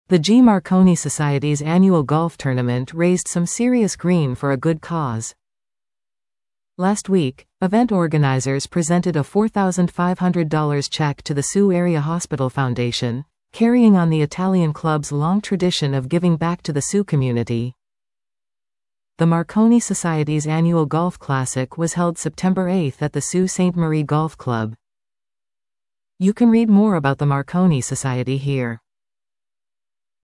The G. Marconi Society's annual golf tournament raised some serious green for a good cause. Last week, event organizers presented a $4,500 check to the Sioux Area Hospital Foundation, carrying on the Italian club's long tradition of giving back to the Sioux community. The Marconi Society's annual golf classic was held September 8 at the Sault Ste. Marie Golf Club. You can read more about the Marconi Society here.